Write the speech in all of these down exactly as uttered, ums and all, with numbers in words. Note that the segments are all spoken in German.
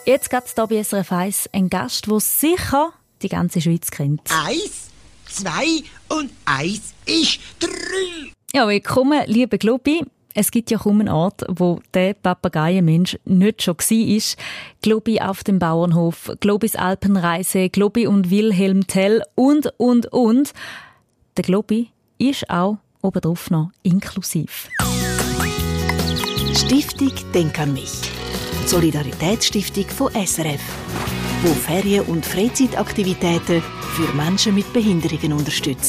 Jetzt geht es hier bei S R F eins ein Gast, der sicher die ganze Schweiz kennt. Eins, zwei und eins ist drei. Ja, willkommen, liebe Globi. Es gibt ja kaum einen Ort, wo der Papageienmensch nicht schon war. Globi auf dem Bauernhof, Globis Alpenreise, Globi und Wilhelm Tell und, und, und. Der Globi ist auch obendrauf noch inklusiv. Stiftung Denk an mich. Die Solidaritätsstiftung von S R F, die Ferien- und Freizeitaktivitäten für Menschen mit Behinderungen unterstützt.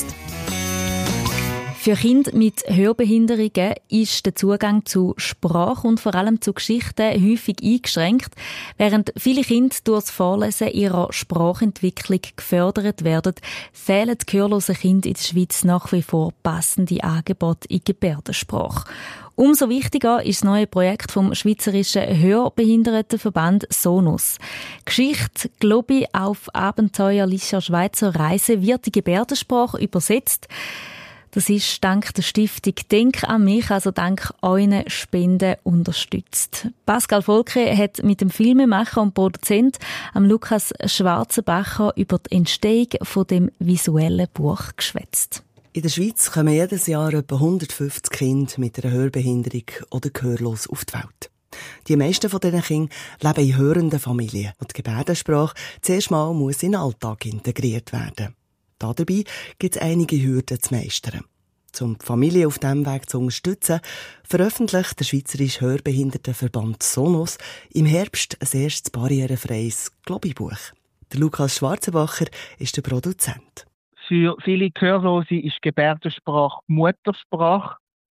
Für Kinder mit Hörbehinderungen ist der Zugang zu Sprache und vor allem zu Geschichten häufig eingeschränkt, während viele Kinder durch das Vorlesen ihrer Sprachentwicklung gefördert werden, fehlen gehörlosen Kindern in der Schweiz nach wie vor passende Angebote in Gebärdensprache. Umso wichtiger ist das neue Projekt vom Schweizerischen Hörbehindertenverband SONUS. Geschichte Globi auf abenteuerlicher Schweizer Reise wird die Gebärdensprache übersetzt. Das ist dank der Stiftung Denk an mich, also dank euren Spenden unterstützt. Pascal Volke hat mit dem Filmemacher und Produzent Lukas Schwarzenbacher über die Entstehung von dem visuellen Buch geschwätzt. In der Schweiz kommen jedes Jahr etwa hundertfünfzig Kinder mit einer Hörbehinderung oder gehörlos auf die Welt. Die meisten von diesen Kindern leben in hörenden Familien und die Gebärdensprache zuerst mal muss in den Alltag integriert werden. Dabei gibt es einige Hürden zu meistern. Um die Familie auf diesem Weg zu unterstützen, veröffentlicht der Schweizerische Hörbehindertenverband SONUS im Herbst ein erstes barrierefreies Globi-Buch. Der Lukas Schwarzenbacher ist der Produzent. Für viele Gehörlose ist Gebärdensprache Muttersprache.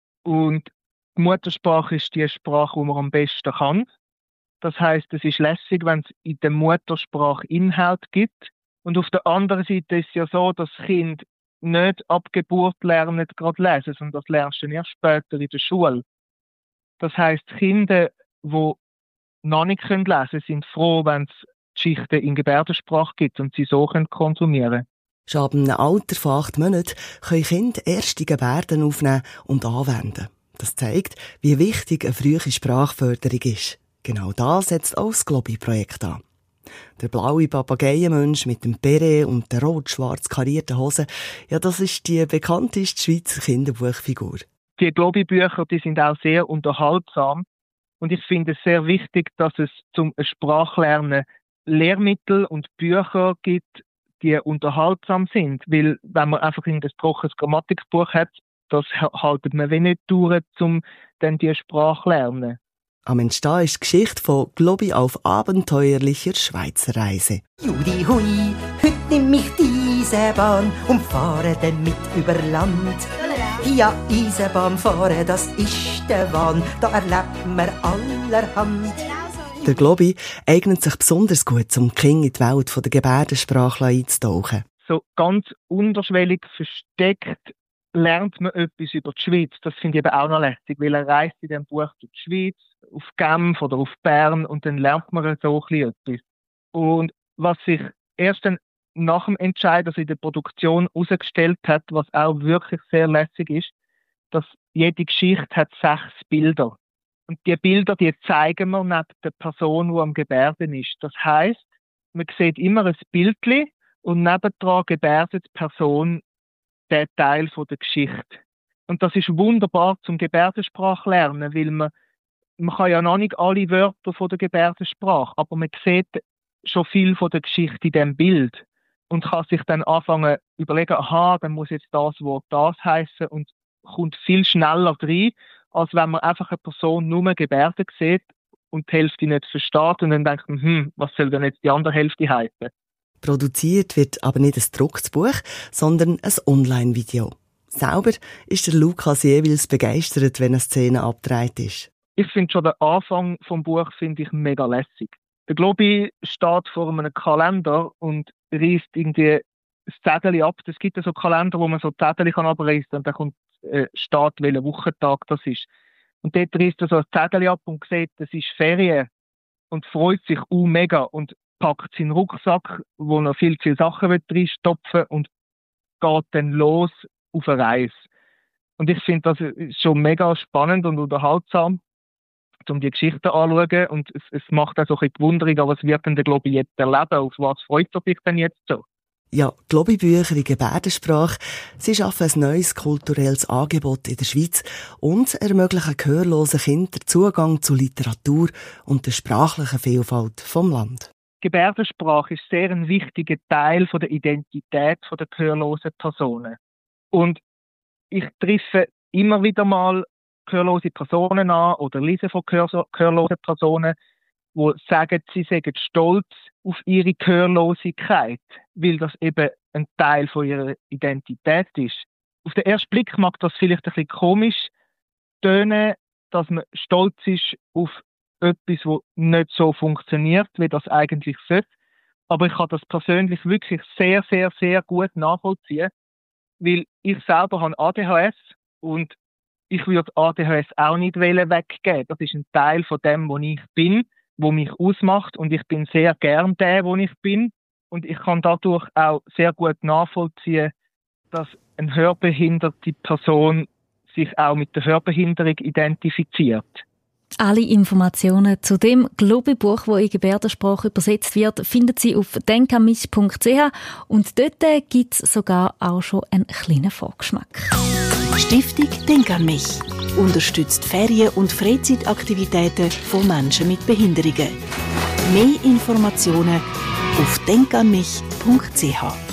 Und die Muttersprache ist die Sprache, die man am besten kann. Das heisst, es ist lässig, wenn es in der Muttersprache Inhalt gibt. Und auf der anderen Seite ist es ja so, dass Kinder nicht ab Geburt lernen, gerade lesen, sondern das lernst du erst später in der Schule. Das heisst, Kinder, die noch nicht lesen können, sind froh, wenn es Geschichten in Gebärdensprache gibt und sie so konsumieren können. Schon ab einem Alter von acht Monaten können Kinder erste Gebärden aufnehmen und anwenden. Das zeigt, wie wichtig eine frühe Sprachförderung ist. Genau das setzt auch das Globi-Projekt an. Der blaue Papageienmensch mit dem Beret und der rot-schwarz karierten Hosen, ja, das ist die bekannteste Schweizer Kinderbuchfigur. Die Globi-Bücher, die sind auch sehr unterhaltsam. Und ich finde es sehr wichtig, dass es zum Sprachlernen Lehrmittel und Bücher gibt, die unterhaltsam sind. Weil, wenn man einfach ein trockenes Grammatikbuch hat, das haltet man wenig durch, um dann die Sprache zu lernen. Am Entstehen ist die Geschichte von Globi auf abenteuerlicher Schweizer Reise. Judi hui, heute nimm ich die Eisenbahn und fahre dann mit über Land. Ja, Eisenbahn fahren, das ist der Wahn, da erlebt man allerhand. Der Globi eignet sich besonders gut, um die Kinder in die Welt der Gebärdensprache einzutauchen. So ganz unterschwellig versteckt lernt man etwas über die Schweiz. Das finde ich eben auch noch lässig, weil er reist in diesem Buch durch die Schweiz, auf Genf oder auf Bern und dann lernt man so ein etwas. Und was sich erst dann nach dem Entscheid, also in der Produktion, herausgestellt hat, was auch wirklich sehr lässig ist, dass jede Geschichte hat sechs Bilder. Und die Bilder, die zeigen wir neben der Person, die am Gebärden ist. Das heisst, man sieht immer ein Bildchen und nebendran gebärdet die Person der Teil von der Geschichte. Und das ist wunderbar zum Gebärdensprache lernen, weil man, man kann ja noch nicht alle Wörter von der Gebärdensprache, aber man sieht schon viel von der Geschichte in diesem Bild und kann sich dann anfangen überlegen, aha, dann muss jetzt das Wort das heißen und kommt viel schneller rein, als wenn man einfach eine Person nur Gebärden sieht und die Hälfte nicht versteht und dann denkt man, hm, was soll denn jetzt die andere Hälfte heißen? Produziert wird aber nicht ein gedrucktes Buch, sondern ein Online-Video. Selber ist der Lukas jeweils begeistert, wenn eine Szene abgedreht ist. Ich finde schon den Anfang vom Buch finde ich mega lässig. Der Globi steht vor einem Kalender und reißt irgendwie das Zettel ab. Es gibt ja so Kalender, wo man so Zettel abreißen kann und dann kommt, äh, steht, welcher Wochentag das ist. Und dort reißt er so ein Zettel ab und sieht, das ist Ferien und freut sich uh, mega und packt seinen Rucksack, wo er viel, viel Sachen reinstopfen will und geht dann los auf eine Reise. Und ich finde das schon mega spannend und unterhaltsam. um die Geschichten anzuschauen. Und es, es macht auch so ein bisschen die Wunderung, was wird denn der Globi jetzt erleben? Auf was freut er sich denn jetzt so? Ja, Globi-Bücher in Gebärdensprache, sie schaffen ein neues kulturelles Angebot in der Schweiz und ermöglichen gehörlosen Kindern Zugang zu Literatur und der sprachlichen Vielfalt vom Land. Gebärdensprache ist sehr ein wichtiger Teil von der Identität der gehörlosen Personen. Und ich treffe immer wieder mal gehörlose Personen an oder lese von gehörlosen Personen, die sagen, sie seien stolz auf ihre Gehörlosigkeit, weil das eben ein Teil von ihrer Identität ist. Auf den ersten Blick mag das vielleicht ein bisschen komisch tönen, dass man stolz ist auf etwas, das nicht so funktioniert, wie das eigentlich sollte. Aber ich kann das persönlich wirklich sehr, sehr, sehr gut nachvollziehen, weil ich selber habe A D H S und ich würde A D H S auch nicht weggeben. Das ist ein Teil von dem, wo ich bin, wo mich ausmacht, und ich bin sehr gern der, wo ich bin, und ich kann dadurch auch sehr gut nachvollziehen, dass eine hörbehinderte Person sich auch mit der Hörbehinderung identifiziert. Alle Informationen zu dem Globi-Buch, das in Gebärdensprache übersetzt wird, finden Sie auf denk an mich punkt c h, und dort gibt es sogar auch schon einen kleinen Vorgeschmack. Stiftung Denk an mich unterstützt Ferien- und Freizeitaktivitäten von Menschen mit Behinderungen. Mehr Informationen auf denk an mich punkt c h.